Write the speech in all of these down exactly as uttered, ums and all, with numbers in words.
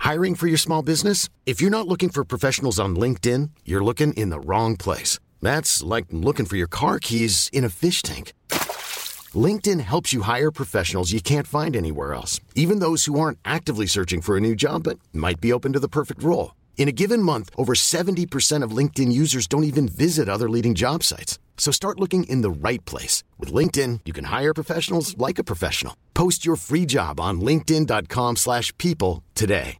Hiring for your small business? If you're not looking for professionals on LinkedIn, you're looking in the wrong place. That's like looking for your car keys in a fish tank. LinkedIn helps you hire professionals you can't find anywhere else, even those who aren't actively searching for a new job but might be open to the perfect role. In a given month, over seventy percent of LinkedIn users don't even visit other leading job sites. So start looking in the right place. With LinkedIn, you can hire professionals like a professional. Post your free job on linkedin.com slash people today.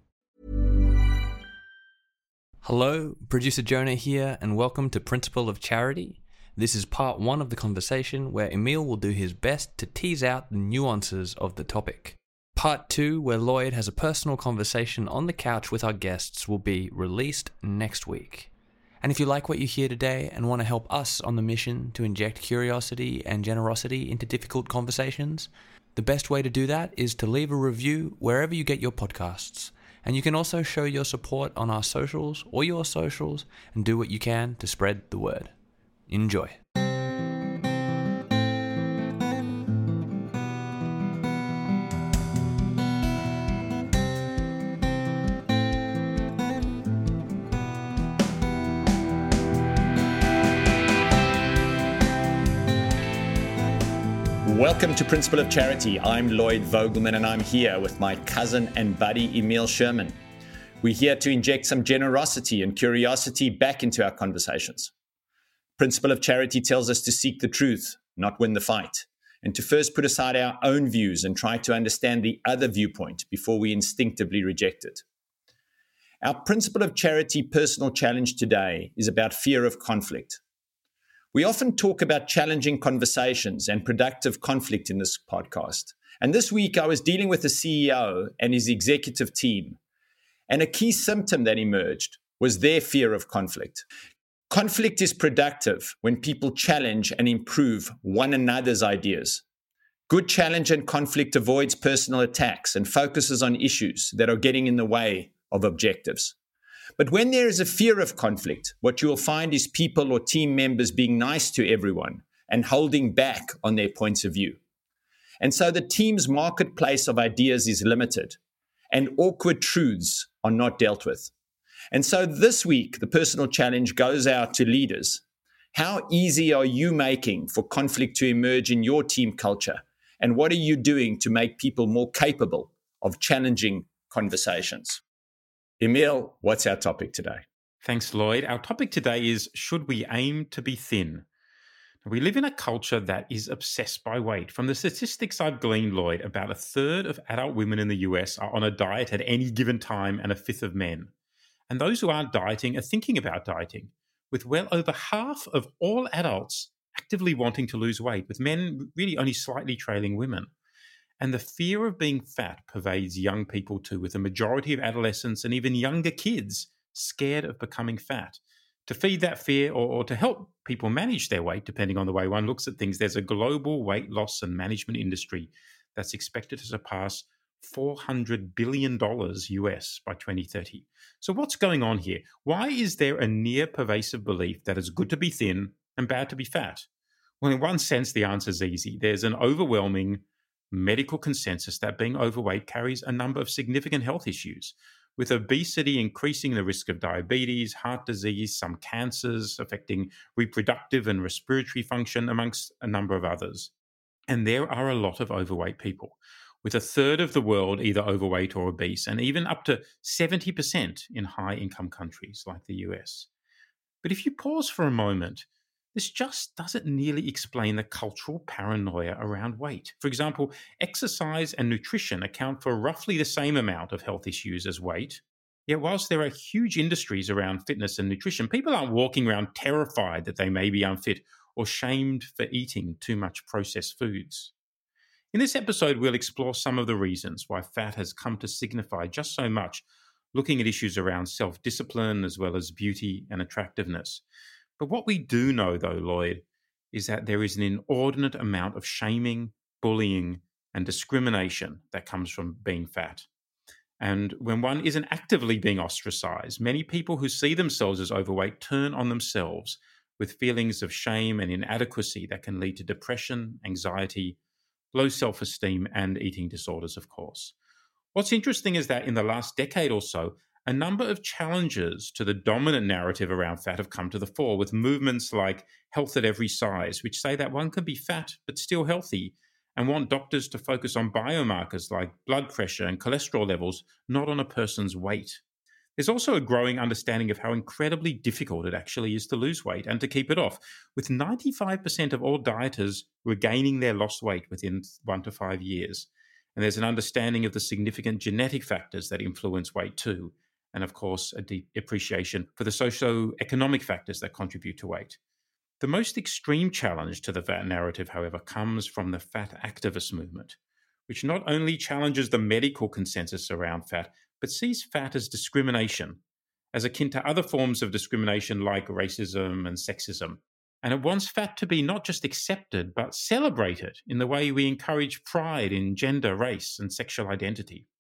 Hello, producer Jonah here, and welcome to Principle of Charity. This is part one of the conversation where Emil will do his best to tease out the nuances of the topic. Part two, where Lloyd has a personal conversation on the couch with our guests, will be released next week. And if you like what you hear today and want to help us on the mission to inject curiosity and generosity into difficult conversations, the best way to do that is to leave a review wherever you get your podcasts. And you can also show your support on our socials or your socials and do what you can to spread the word. Enjoy. Welcome to Principle of Charity. I'm Lloyd Vogelman, and I'm here with my cousin and buddy, Emil Sherman. We're here to inject some generosity and curiosity back into our conversations. Principle of Charity tells us to seek the truth, not win the fight, and to first put aside our own views and try to understand the other viewpoint before we instinctively reject it. Our Principle of Charity personal challenge today is about fear of conflict. We often talk about challenging conversations and productive conflict in this podcast. And this week I was dealing with the C E O and his executive team. And a key symptom that emerged was their fear of conflict. Conflict is productive when people challenge and improve one another's ideas. Good challenge and conflict avoids personal attacks and focuses on issues that are getting in the way of objectives. But when there is a fear of conflict, what you will find is people or team members being nice to everyone and holding back on their points of view. And so the team's marketplace of ideas is limited and awkward truths are not dealt with. And so this week, the personal challenge goes out to leaders. How easy are you making for conflict to emerge in your team culture? And what are you doing to make people more capable of challenging conversations? Emil, what's our topic today? Thanks, Lloyd. Our topic today is, should we aim to be thin? We live in a culture that is obsessed by weight. From the statistics I've gleaned, Lloyd, about a third of adult women in the U S are on a diet at any given time and a fifth of men. And those who aren't dieting are thinking about dieting, with well over half of all adults actively wanting to lose weight, with men really only slightly trailing women. And the fear of being fat pervades young people too, with a majority of adolescents and even younger kids scared of becoming fat. To feed that fear or, or to help people manage their weight, depending on the way one looks at things, there's a global weight loss and management industry that's expected to surpass four hundred billion dollars U S by twenty thirty. So what's going on here? Why is there a near pervasive belief that it's good to be thin and bad to be fat? Well, in one sense, the answer is easy. There's an overwhelming medical consensus that being overweight carries a number of significant health issues, with obesity increasing the risk of diabetes, heart disease, some cancers affecting reproductive and respiratory function, amongst a number of others. And there are a lot of overweight people, with a third of the world either overweight or obese, and even up to seventy percent in high-income countries like the U S. But if you pause for a moment, this just doesn't nearly explain the cultural paranoia around weight. For example, exercise and nutrition account for roughly the same amount of health issues as weight. Yet whilst there are huge industries around fitness and nutrition, people aren't walking around terrified that they may be unfit or shamed for eating too much processed foods. In this episode, we'll explore some of the reasons why fat has come to signify just so much, looking at issues around self-discipline as well as beauty and attractiveness. But what we do know, though, Lloyd, is that there is an inordinate amount of shaming, bullying, and discrimination that comes from being fat. And when one isn't actively being ostracized, many people who see themselves as overweight turn on themselves with feelings of shame and inadequacy that can lead to depression, anxiety, low self-esteem, and eating disorders, of course. What's interesting is that in the last decade or so, a number of challenges to the dominant narrative around fat have come to the fore, with movements like Health at Every Size, which say that one can be fat but still healthy, and want doctors to focus on biomarkers like blood pressure and cholesterol levels, not on a person's weight. There's also a growing understanding of how incredibly difficult it actually is to lose weight and to keep it off, with ninety-five percent of all dieters regaining their lost weight within one to five years. And there's an understanding of the significant genetic factors that influence weight too, and of course, a deep appreciation for the socio-economic factors that contribute to weight. The most extreme challenge to the fat narrative, however, comes from the fat activist movement, which not only challenges the medical consensus around fat, but sees fat as discrimination, as akin to other forms of discrimination like racism and sexism. And it wants fat to be not just accepted, but celebrated in the way we encourage pride in gender, race, and sexual identity.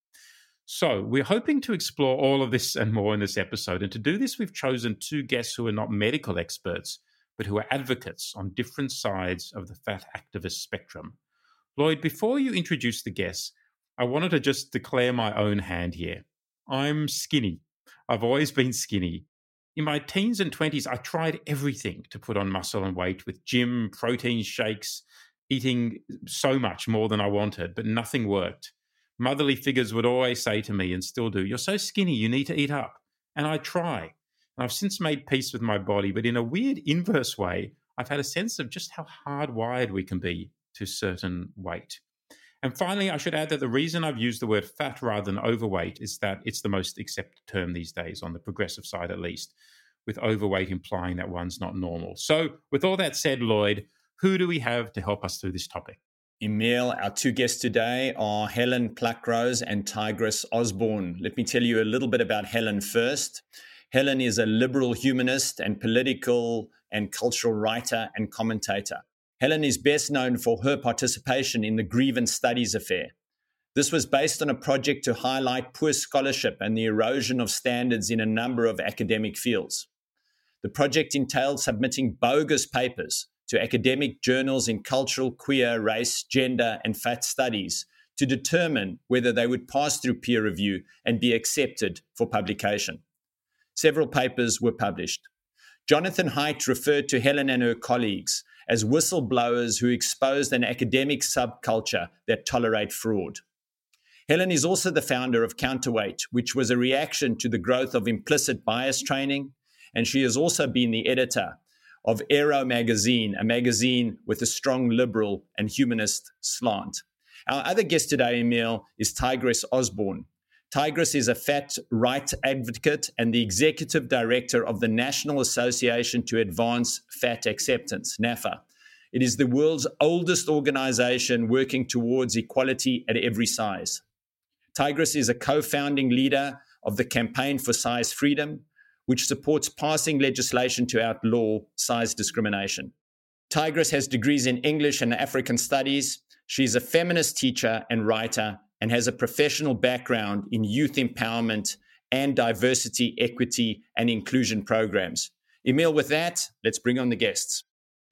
So we're hoping to explore all of this and more in this episode. And to do this, we've chosen two guests who are not medical experts, but who are advocates on different sides of the fat activist spectrum. Lloyd, before you introduce the guests, I wanted to just declare my own hand here. I'm skinny. I've always been skinny. In my teens and twenties, I tried everything to put on muscle and weight with gym, protein shakes, eating so much more than I wanted, but nothing worked. Motherly figures would always say to me, and still do, "You're so skinny, you need to eat up." And I try. And I've since made peace with my body, but in a weird inverse way, I've had a sense of just how hardwired we can be to certain weight. And finally, I should add that the reason I've used the word fat rather than overweight is that it's the most accepted term these days, on the progressive side at least, with overweight implying that one's not normal. So with all that said, Lloyd, who do we have to help us through this topic? Emil, our two guests today are Helen Pluckrose and Tigris Osborne. Let me tell you a little bit about Helen first. Helen is a liberal humanist and political and cultural writer and commentator. Helen is best known for her participation in the Grievance Studies Affair. This was based on a project to highlight poor scholarship and the erosion of standards in a number of academic fields. The project entailed submitting bogus papers to academic journals in cultural, queer, race, gender, and fat studies to determine whether they would pass through peer review and be accepted for publication. Several papers were published. Jonathan Haidt referred to Helen and her colleagues as whistleblowers who exposed an academic subculture that tolerate fraud. Helen is also the founder of Counterweight, which was a reaction to the growth of implicit bias training, and she has also been the editor of Aero magazine, a magazine with a strong liberal and humanist slant. Our other guest today, Emil, is Tigris Osborne. Tigris is a fat right advocate and the executive director of the National Association to Advance Fat Acceptance, NAFA. It is the world's oldest organization working towards equality at every size. Tigris is a co-founding leader of the Campaign for Size Freedom, which supports passing legislation to outlaw size discrimination. Tigris has degrees in English and African studies. She's a feminist teacher and writer and has a professional background in youth empowerment and diversity, equity, and inclusion programs. Emil, with that, let's bring on the guests.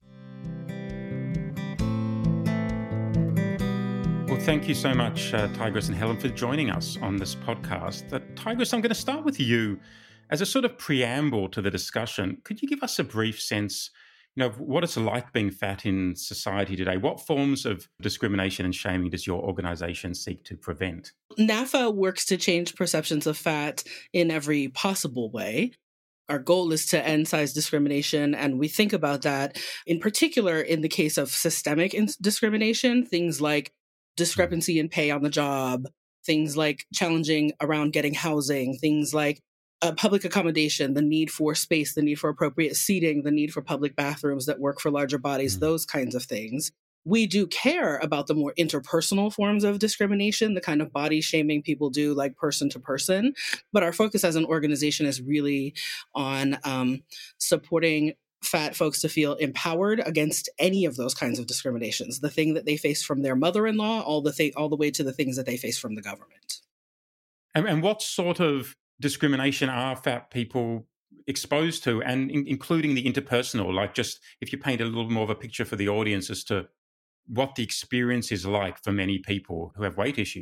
Well, thank you so much, uh, Tigris and Helen, for joining us on this podcast. Uh, Tigris, I'm going to start with you. As a sort of preamble to the discussion, could you give us a brief sense, you know, of what it's like being fat in society today? What forms of discrimination and shaming does your organization seek to prevent? NAFA works to change perceptions of fat in every possible way. Our goal is to end size discrimination, and we think about that in particular in the case of systemic discrimination, things like discrepancy in pay on the job, things like challenging around getting housing, things like Uh, public accommodation, the need for space, the need for appropriate seating, the need for public bathrooms that work for larger bodies, mm-hmm. those kinds of things. We do care about the more interpersonal forms of discrimination, the kind of body shaming people do like person to person. But our focus as an organization is really on um, supporting fat folks to feel empowered against any of those kinds of discriminations, the thing that they face from their mother-in-law, all the th- all the way to the things that they face from the government. And, and what sort of discrimination are fat people exposed to, and in, including the interpersonal, like just if you paint a little more of a picture for the audience as to what the experience is like for many people who have weight issues?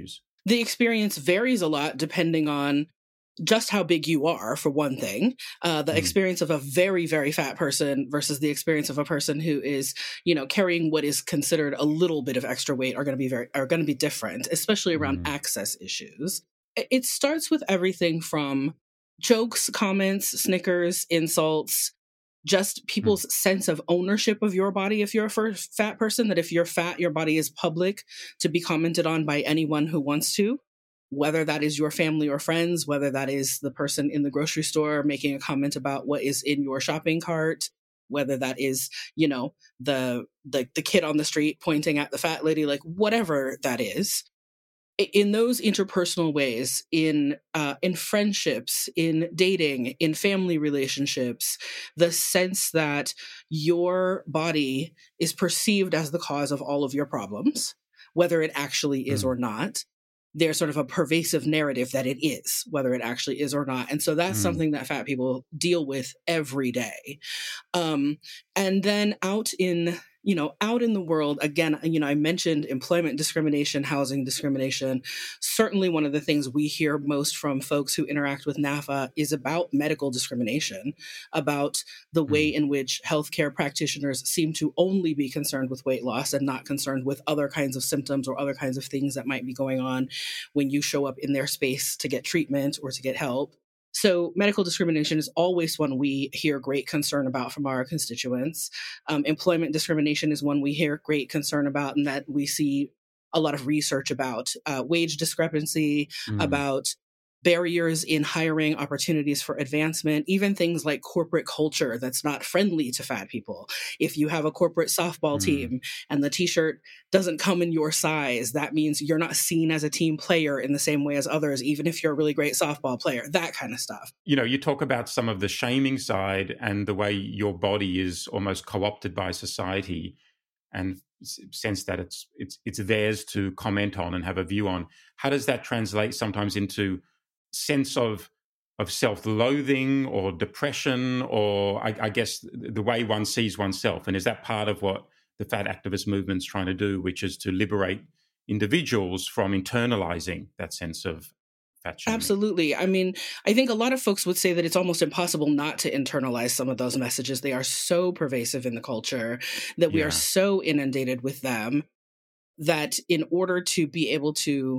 the experience varies a lot depending on just how big you are, for one thing. Uh, the mm. experience of a very, very fat person versus the experience of a person who is, you know, carrying what is considered a little bit of extra weight are going to be very, are going to be different, especially around mm. access issues. It starts with everything from jokes, comments, snickers, insults, just people's mm. sense of ownership of your body. If you're a fat person, that if you're fat, your body is public to be commented on by anyone who wants to. Whether that is your family or friends, whether that is the person in the grocery store making a comment about what is in your shopping cart, whether that is, you know, the, the, the kid on the street pointing at the fat lady, like whatever that is. In those interpersonal ways, in uh, in friendships, in dating, in family relationships, the sense that your body is perceived as the cause of all of your problems, whether it actually is mm. or not. There's sort of a pervasive narrative that it is, whether it actually is or not. And so that's mm. something that fat people deal with every day. Um, and then out in, you know, out in the world, again, you know, I mentioned employment discrimination, housing discrimination. Certainly one of the things we hear most from folks who interact with NAAFA is about medical discrimination, about the way in which healthcare practitioners seem to only be concerned with weight loss and not concerned with other kinds of symptoms or other kinds of things that might be going on when you show up in their space to get treatment or to get help. So medical discrimination is always one we hear great concern about from our constituents. Um, employment discrimination is one we hear great concern about and that we see a lot of research about. Uh, wage discrepancy, mm. about barriers in hiring, opportunities for advancement, even things like corporate culture that's not friendly to fat people. If you have a corporate softball mm. team and the t-shirt doesn't come in your size, that means you're not seen as a team player in the same way as others, even if you're a really great softball player, that kind of stuff. You know, you talk about some of the shaming side and the way your body is almost co-opted by society and sense that it's it's it's theirs to comment on and have a view on. How does that translate sometimes into sense of of self-loathing or depression, or I, I guess the way one sees oneself? And is that part of what the fat activist movement's trying to do, which is to liberate individuals from internalizing that sense of fat shaming? Absolutely. I mean, I think a lot of folks would say that it's almost impossible not to internalize some of those messages. They are so pervasive in the culture that we yeah. are so inundated with them that in order to be able to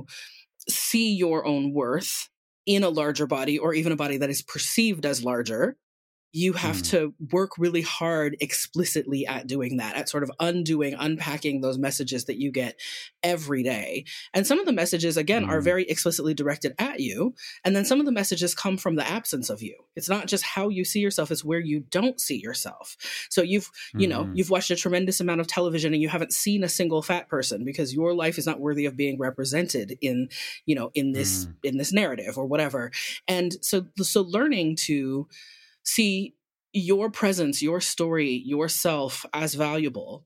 see your own worth in a larger body or even a body that is perceived as larger, you have mm. to work really hard explicitly at doing that, at sort of undoing, unpacking those messages that you get every day. And some of the messages, again, mm. are very explicitly directed at you. And then some of the messages come from the absence of you. It's not just how you see yourself, it's where you don't see yourself. So you've, mm. you know, you've watched a tremendous amount of television and you haven't seen a single fat person because your life is not worthy of being represented in, you know, in this, mm. in this narrative or whatever. And so, so learning to see your presence, your story, yourself as valuable,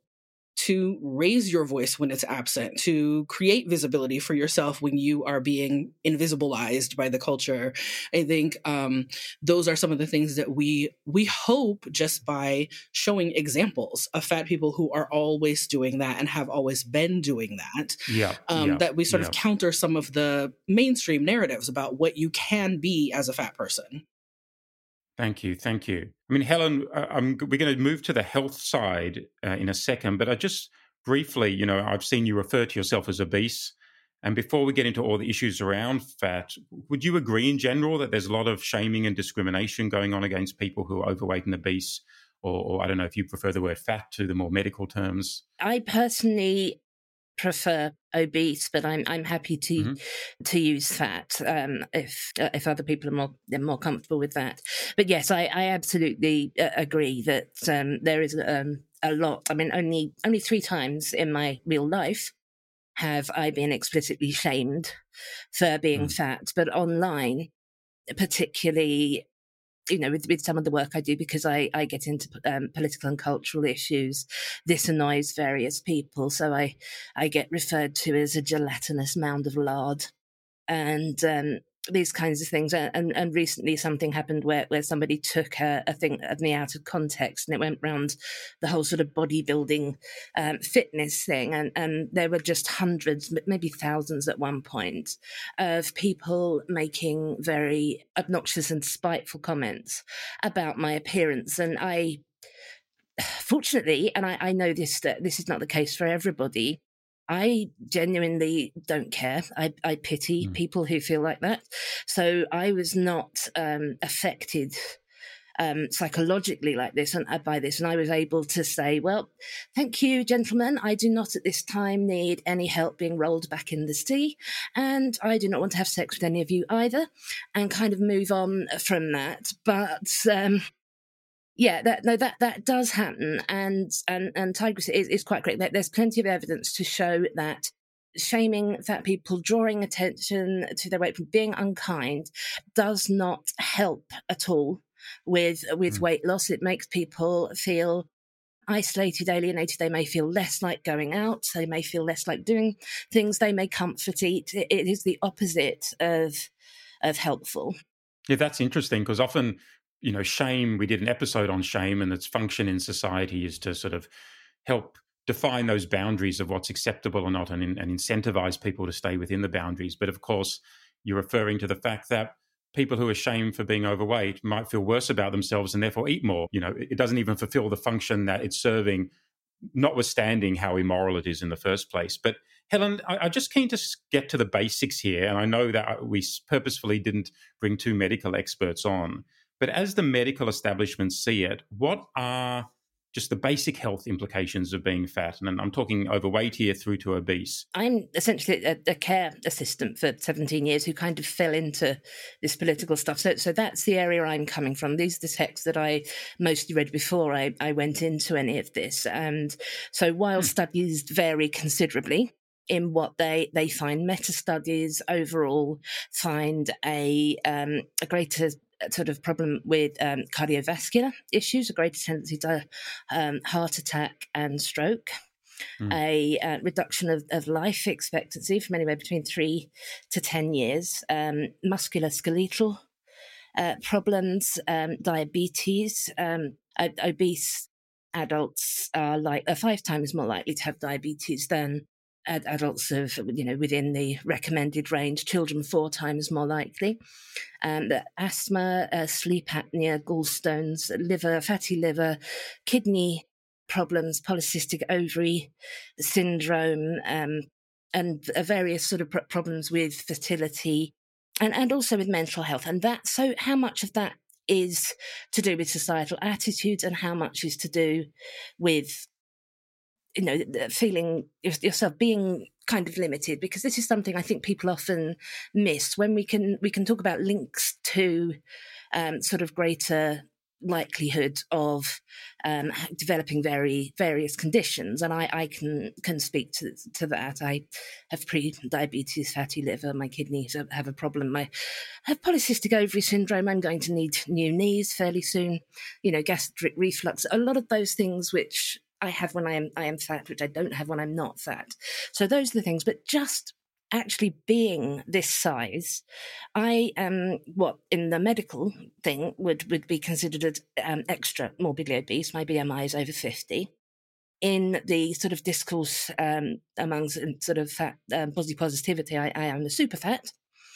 to raise your voice when it's absent, to create visibility for yourself when you are being invisibilized by the culture. I think um, those are some of the things that we we hope just by showing examples of fat people who are always doing that and have always been doing that, yeah, um, yeah, that we sort yeah. of counter some of the mainstream narratives about what you can be as a fat person. Thank you. Thank you. I mean, Helen, uh, I'm, we're going to move to the health side uh, in a second, but I just briefly, you know, I've seen you refer to yourself as obese. And before we get into all the issues around fat, would you agree in general that there's a lot of shaming and discrimination going on against people who are overweight and obese? Or, or I don't know if you prefer the word fat to the more medical terms. I personally prefer obese, but I'm I'm happy to mm-hmm. to use fat um, if uh, if other people are more they're more comfortable with that. But yes, I, I absolutely uh, agree that um, there is um, a lot. I mean, only only three times in my real life have I been explicitly shamed for being mm. fat, but online, particularly, you know, with, with some of the work I do, because I, I get into um, political and cultural issues, this annoys various people. So I, I get referred to as a gelatinous mound of lard. And um, these kinds of things. And, and recently something happened where, where somebody took a, a thing of me out of context, and it went round the whole sort of bodybuilding um, fitness thing. And, and there were just hundreds, maybe thousands at one point, of people making very obnoxious and spiteful comments about my appearance. And I, fortunately, and I, I know this, that this is not the case for everybody, I genuinely don't care. I, I pity mm. people who feel like that. So I was not um, affected um, psychologically like this and uh, by this. And I was able to say, well, thank you, gentlemen. I do not at this time need any help being rolled back in the sea. And I do not want to have sex with any of you either, and kind of move on from that. But um, yeah, that, no, that that does happen, and and and Tigris is, is quite correct. There's plenty of evidence to show that shaming fat people, drawing attention to their weight, being unkind, does not help at all with with mm. weight loss. It makes people feel isolated, alienated. They may feel less like going out. They may feel less like doing things. They may comfort eat. It, it is the opposite of of helpful. Yeah, that's interesting, because often, you know, shame, we did an episode on shame, and its function in society is to sort of help define those boundaries of what's acceptable or not, and, and incentivize people to stay within the boundaries. But of course, you're referring to the fact that people who are shamed for being overweight might feel worse about themselves and therefore eat more. You know, it doesn't even fulfill the function that it's serving, notwithstanding how immoral it is in the first place. But Helen, I, I'm just keen to get to the basics here. And I know that we purposefully didn't bring two medical experts on. But as the medical establishment see it, what are just the basic health implications of being fat? And I'm talking overweight here through to obese. I'm essentially a, a care assistant for seventeen years who kind of fell into this political stuff. So, so that's the area I'm coming from. These are the texts that I mostly read before I, I went into any of this. And so while hmm. studies vary considerably in what they, they find, meta-studies overall find a, um, a greater sort of problem with um, cardiovascular issues, a greater tendency to um, heart attack and stroke, mm. a uh, reduction of, of life expectancy from anywhere between three to ten years, um, musculoskeletal uh, problems, um, diabetes. Um, obese adults are like are five times more likely to have diabetes than Ad- adults of, you know, within the recommended range. Children four times more likely. Um, the asthma, uh, sleep apnea, gallstones, liver, fatty liver, kidney problems, polycystic ovary syndrome, um, and uh, various sort of pr- problems with fertility, and, and also with mental health. And that, so how much of that is to do with societal attitudes, and how much is to do with, you know, feeling yourself being kind of limited? Because this is something I think people often miss when we can we can talk about links to um, sort of greater likelihood of um, developing very various conditions, and I, I can can speak to to that. I have pre-diabetes, fatty liver, my kidneys have a problem. I have polycystic ovary syndrome. I'm going to need new knees fairly soon. You know, gastric reflux. A lot of those things which I have when I am I am fat, which I don't have when I'm not fat. So those are the things. But just actually being this size, I am what in the medical thing would, would be considered um, extra morbidly obese. My B M I is over fifty. In the sort of discourse um, among sort of fat um, body positivity, I, I am the super fat,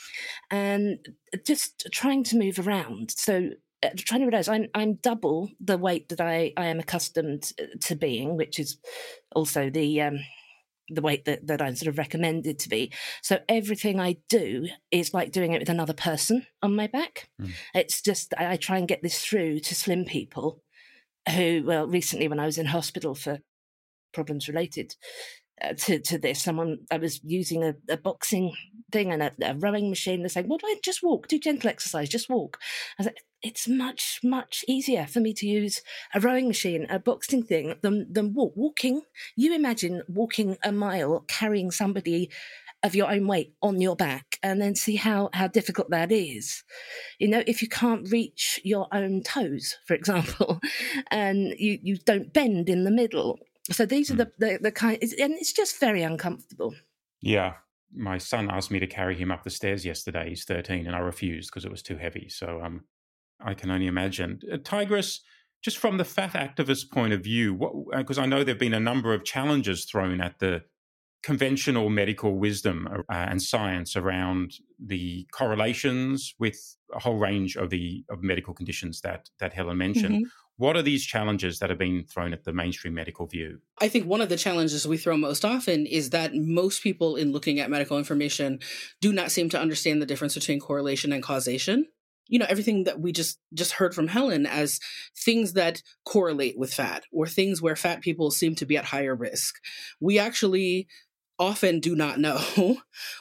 and just trying to move around. So. Trying to realize I'm I'm double the weight that I, I am accustomed to being, which is also the um, the weight that, that I'm sort of recommended to be. So everything I do is like doing it with another person on my back. Mm. It's just I, I try and get this through to slim people who, well, recently when I was in hospital for problems related Uh, to, to this, someone, I was using a, a boxing thing and a, a rowing machine. They're saying, well, do I just walk, do gentle exercise, just walk. I was like, it's much, much easier for me to use a rowing machine, a boxing thing, than, than walk. Walking, you imagine walking a mile, carrying somebody of your own weight on your back, and then see how, how difficult that is. You know, if you can't reach your own toes, for example, and you, you don't bend in the middle. So these are the, the, the kind, and it's just very uncomfortable. Yeah. my son asked me to carry him up the stairs yesterday. He's thirteen, and I refused because it was too heavy. So um, I can only imagine. Uh, Tigress, just from the fat activist point of view, because I know there have been a number of challenges thrown at the conventional medical wisdom uh, and science around the correlations with a whole range of the of medical conditions that that Helen mentioned. Mm-hmm. What are these challenges that have been thrown at the mainstream medical view? I think one of the challenges we throw most often is that most people in looking at medical information do not seem to understand the difference between correlation and causation. You know, everything that we just just heard from Helen as things that correlate with fat or things where fat people seem to be at higher risk. We actually often do not know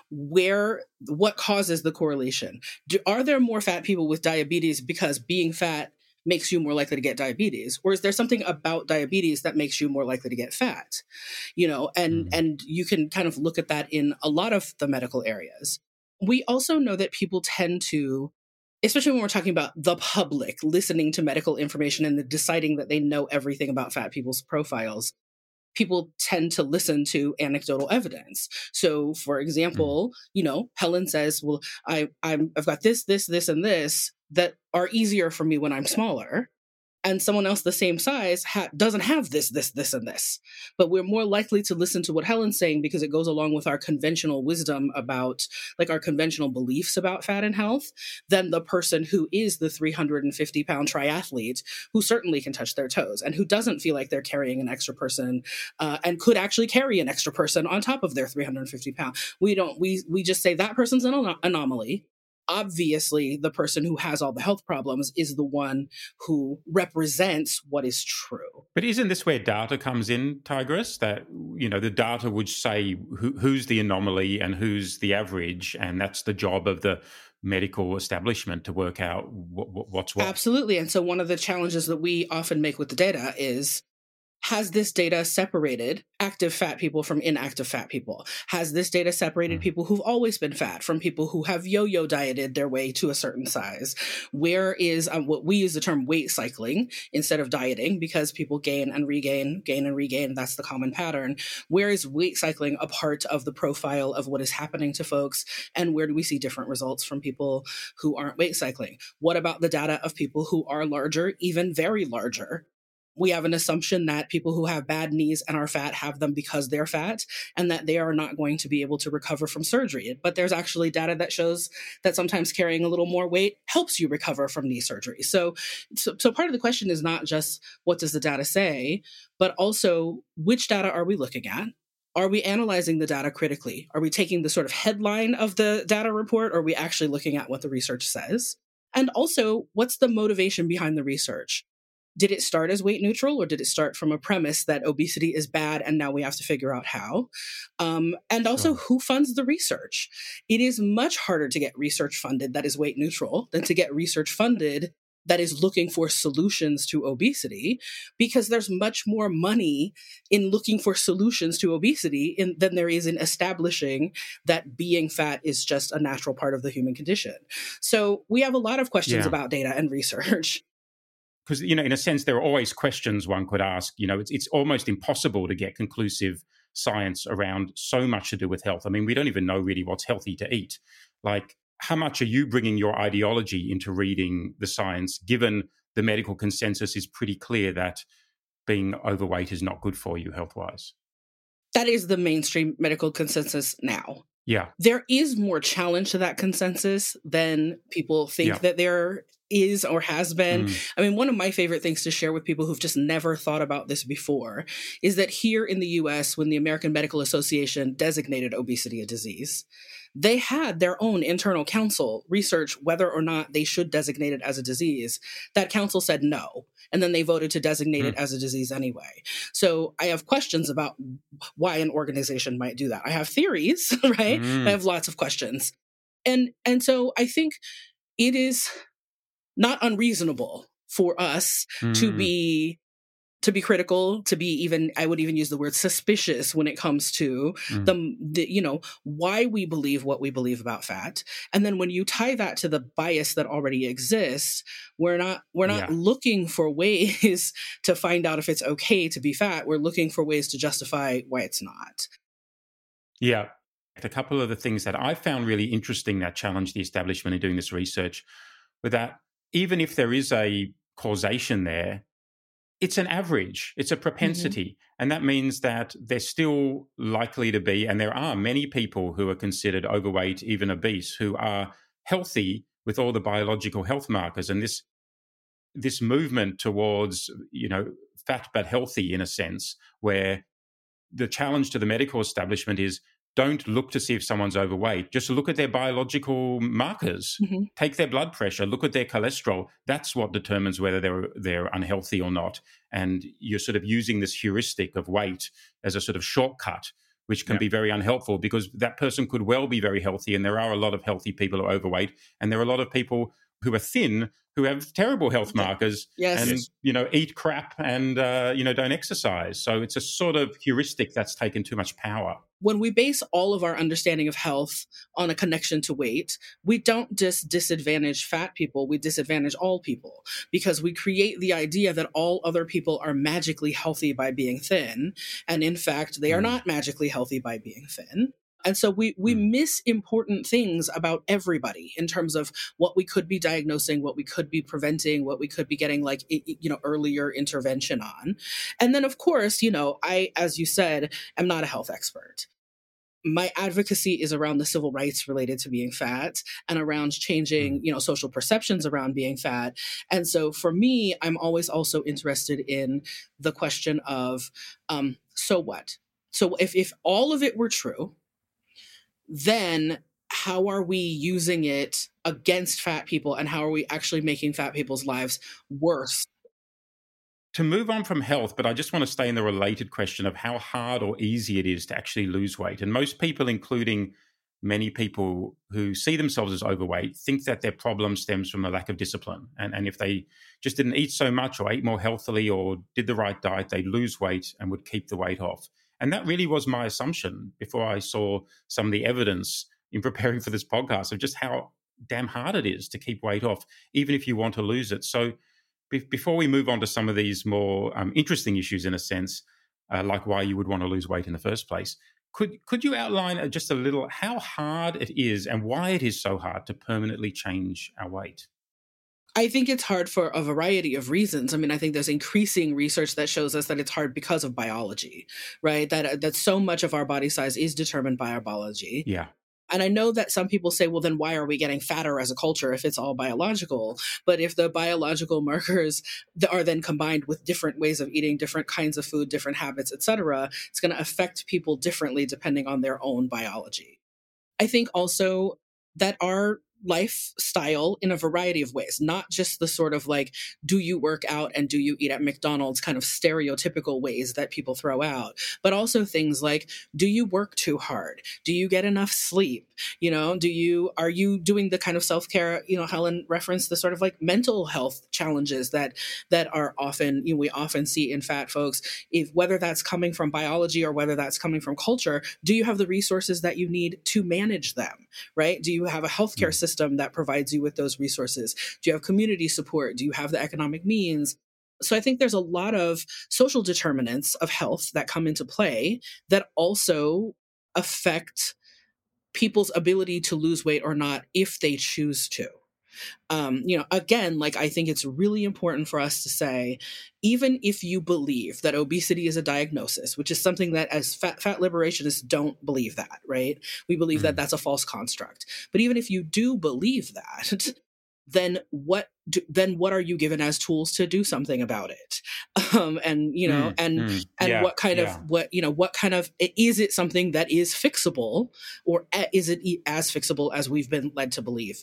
where, what causes the correlation. Do, are there more fat people with diabetes because being fat makes you more likely to get diabetes? Or is there something about diabetes that makes you more likely to get fat? You know, and, mm-hmm. and you can kind of look at that in a lot of the medical areas. We also know that people tend to, especially when we're talking about the public listening to medical information and deciding that they know everything about fat people's profiles, people tend to listen to anecdotal evidence. So, for example, mm. you know, Helen says, well, I, I'm, I've got this, this, this, and this that are easier for me when I'm smaller. And someone else the same size ha- doesn't have this, this, this, and this. But we're more likely to listen to what Helen's saying because it goes along with our conventional wisdom about, like our conventional beliefs about fat and health, than the person who is the three hundred fifty pound triathlete who certainly can touch their toes and who doesn't feel like they're carrying an extra person uh, and could actually carry an extra person on top of their three hundred fifty pound. We don't, we, we just say that person's an anom- anomaly. Obviously, the person who has all the health problems is the one who represents what is true. But isn't this where data comes in, Tigress? That, you know, the data would say who, who's the anomaly and who's the average, and that's the job of the medical establishment to work out what, what's what. Absolutely. And so one of the challenges that we often make with the data is, has this data separated active fat people from inactive fat people? Has this data separated people who've always been fat from people who have yo-yo dieted their way to a certain size? Where is um, what we use the term weight cycling instead of dieting because people gain and regain, gain and regain. That's the common pattern. Where is weight cycling a part of the profile of what is happening to folks? And where do we see different results from people who aren't weight cycling? What about the data of people who are larger, even very larger? We have an assumption that people who have bad knees and are fat have them because they're fat and that they are not going to be able to recover from surgery. But there's actually data that shows that sometimes carrying a little more weight helps you recover from knee surgery. So, so, so part of the question is not just what does the data say, but also which data are we looking at? Are we analyzing the data critically? Are we taking the sort of headline of the data report, or are we actually looking at what the research says? And also, what's the motivation behind the research? Did it start as weight neutral, or did it start from a premise that obesity is bad and now we have to figure out how? Um, and also, who funds the research? It is much harder to get research funded that is weight neutral than to get research funded that is looking for solutions to obesity, because there's much more money in looking for solutions to obesity in, than there is in establishing that being fat is just a natural part of the human condition. So we have a lot of questions yeah. about data and research. Because, you know, in a sense, there are always questions one could ask. You know, it's it's almost impossible to get conclusive science around so much to do with health. I mean, we don't even know really what's healthy to eat. Like, how much are you bringing your ideology into reading the science, given the medical consensus is pretty clear that being overweight is not good for you health-wise? That is the mainstream medical consensus now. Yeah. There is more challenge to that consensus than people think yeah. that there is or has been. Mm. I mean, one of my favorite things to share with people who've just never thought about this before is that here in the U S, when the American Medical Association designated obesity a disease, they had their own internal council research whether or not they should designate it as a disease. That council said no, and then they voted to designate mm. it as a disease anyway. So I have questions about why an organization might do that. I have theories, right? Mm. I have lots of questions. And, and so I think it is not unreasonable for us mm. to be to be critical, to be even, I would even use the word suspicious when it comes to mm. the, the, you know, why we believe what we believe about fat. And then when you tie that to the bias that already exists, we're not, we're not yeah. looking for ways to find out if it's okay to be fat. We're looking for ways to justify why it's not. Yeah. A couple of the things that I found really interesting that challenged the establishment in doing this research were that even if there is a causation there, it's an average, it's a propensity. Mm-hmm. And that means that there's still likely to be, and there are many people who are considered overweight, even obese, who are healthy with all the biological health markers. And this this movement towards, you know, fat but healthy in a sense, where the challenge to the medical establishment is don't look to see if someone's overweight. Just look at their biological markers. Mm-hmm. Take their blood pressure. Look at their cholesterol. That's what determines whether they're they're unhealthy or not. And you're sort of using this heuristic of weight as a sort of shortcut, which can yeah. be very unhelpful because that person could well be very healthy. And there are a lot of healthy people who are overweight. And there are a lot of people who are thin who have terrible health markers yes. and, yes. you know, eat crap and, uh, you know, don't exercise. So it's a sort of heuristic that's taken too much power. When we base all of our understanding of health on a connection to weight, we don't just disadvantage fat people, we disadvantage all people because we create the idea that all other people are magically healthy by being thin. And in fact, they are mm. not magically healthy by being thin. And so we we mm. miss important things about everybody in terms of what we could be diagnosing, what we could be preventing, what we could be getting like, you know, earlier intervention on. And then, of course, you know, I, as you said, am not a health expert. My advocacy is around the civil rights related to being fat and around changing, you know, social perceptions around being fat. And so for me, I'm always also interested in the question of, um, so what? So if, if all of it were true, then how are we using it against fat people and how are we actually making fat people's lives worse? To move on from health, but I just want to stay in the related question of how hard or easy it is to actually lose weight. And most people, including many people who see themselves as overweight, think that their problem stems from a lack of discipline. And, and if they just didn't eat so much or ate more healthily or did the right diet, they'd lose weight and would keep the weight off. And that really was my assumption before I saw some of the evidence in preparing for this podcast of just how damn hard it is to keep weight off, even if you want to lose it. So be- before we move on to some of these more um, interesting issues, in a sense, uh, like why you would want to lose weight in the first place, could could you outline just a little how hard it is and why it is so hard to permanently change our weight? I think it's hard for a variety of reasons. I mean, I think there's increasing research that shows us that it's hard because of biology, right? That that so much of our body size is determined by our biology. Yeah. And I know that some people say, well, then why are we getting fatter as a culture if it's all biological? But if the biological markers are then combined with different ways of eating, different kinds of food, different habits, et cetera, it's going to affect people differently depending on their own biology. I think also that our lifestyle in a variety of ways, not just the sort of like, do you work out and do you eat at McDonald's kind of stereotypical ways that people throw out, but also things like, do you work too hard? Do you get enough sleep? You know, do you, are you doing the kind of self-care, you know, Helen referenced the sort of like mental health challenges that, that are often, you know, we often see in fat folks, if whether that's coming from biology or whether that's coming from culture, do you have the resources that you need to manage them, right? Do you have a healthcare mm. system that provides you with those resources? Do you have community support? Do you have the economic means? So I think there's a lot of social determinants of health that come into play that also affect people's ability to lose weight or not if they choose to. Um, you know, again, like I think it's really important for us to say, even if you believe that obesity is a diagnosis, which is something that as fat, fat liberationists don't believe that, right? We believe mm. that that's a false construct. But even if you do believe that, then what do, then what are you given as tools to do something about it? Um, and you know, mm, and mm, and yeah, what kind yeah. of what you know, what kind of is it something that is fixable, or is it as fixable as we've been led to believe?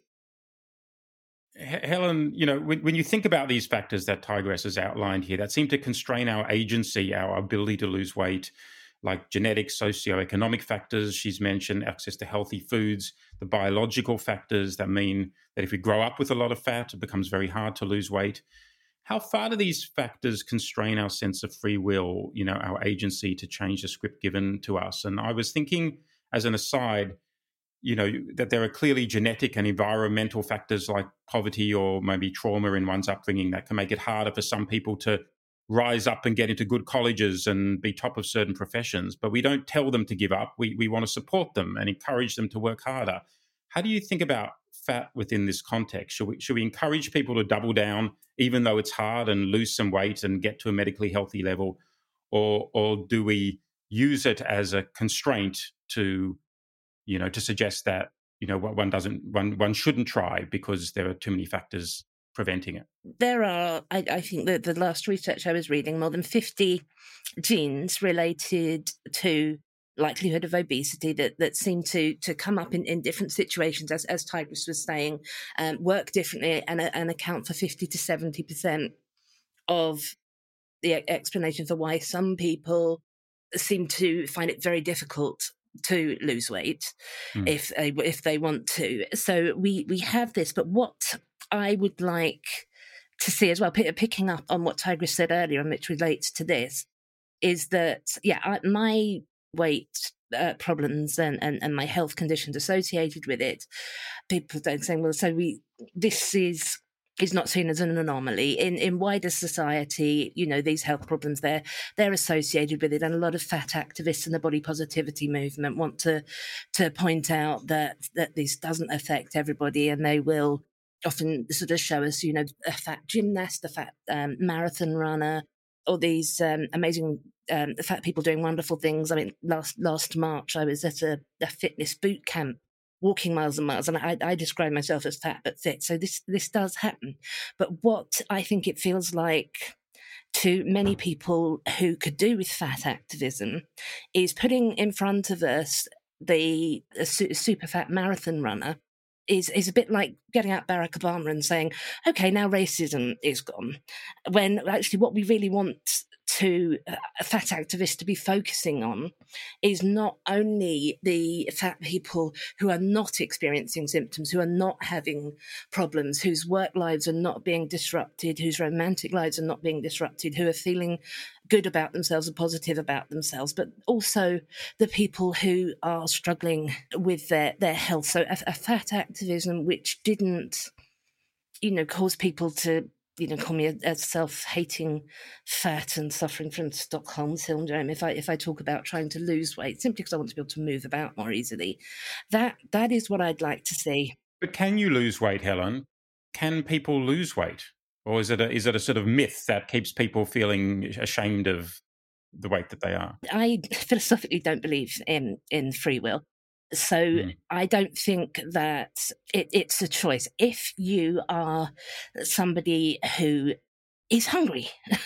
Helen, you know, when, when you think about these factors that Tigress has outlined here that seem to constrain our agency, our ability to lose weight, like genetic, socioeconomic factors she's mentioned, access to healthy foods, the biological factors that mean that if we grow up with a lot of fat, it becomes very hard to lose weight. How far do these factors constrain our sense of free will, you know, our agency to change the script given to us? And I was thinking, as an aside, you know, that there are clearly genetic and environmental factors like poverty or maybe trauma in one's upbringing that can make it harder for some people to rise up and get into good colleges and be top of certain professions, but we don't tell them to give up. We we want to support them and encourage them to work harder. How do you think about fat within this context? Should we, should we encourage people to double down, even though it's hard, and lose some weight and get to a medically healthy level? Or, or do we use it as a constraint to, you know, to suggest that, you know, one doesn't, one, one shouldn't try because there are too many factors preventing it? There are, I, I think that the last research I was reading, more than fifty genes related to likelihood of obesity that, that seem to to come up in, in different situations, as, as Tigris was saying, um, work differently and, and account for fifty to seventy percent of the explanation for why some people seem to find it very difficult to lose weight mm. if they, if they want to. So we, we have this, but what I would like to see as well, picking up on what Tigris said earlier and which relates to this, is that, yeah, I, my weight uh, problems and, and, and my health conditions associated with it, people don't say, well, so we this is is not seen as an anomaly. In in wider society, you know, these health problems, they're, they're associated with it. And a lot of fat activists in the body positivity movement want to to point out that, that this doesn't affect everybody, and they will often sort of show us, you know, a fat gymnast, a fat um, marathon runner, or these um, amazing um, fat people doing wonderful things. I mean, last last March, I was at a, a fitness boot camp, walking miles and miles, and I, I describe myself as fat but fit. So this this does happen. But what I think it feels like to many people who could do with fat activism is putting in front of us the a su- super fat marathon runner is is a bit like getting out Barack Obama and saying, okay, now racism is gone, when actually what we really want to a fat activist to be focusing on is not only the fat people who are not experiencing symptoms, who are not having problems, whose work lives are not being disrupted, whose romantic lives are not being disrupted, who are feeling good about themselves and positive about themselves, but also the people who are struggling with their, their health. So a, a fat activism which didn't, you know, cause people to, you know, call me a, a self-hating fat and suffering from Stockholm syndrome if I if I talk about trying to lose weight simply because I want to be able to move about more easily. That that is what I'd like to see. But can you lose weight, Helen? Can people lose weight? Or is it a, is it a sort of myth that keeps people feeling ashamed of the weight that they are? I philosophically don't believe in, in free will. So mm. I don't think that it, it's a choice. If you are somebody who is hungry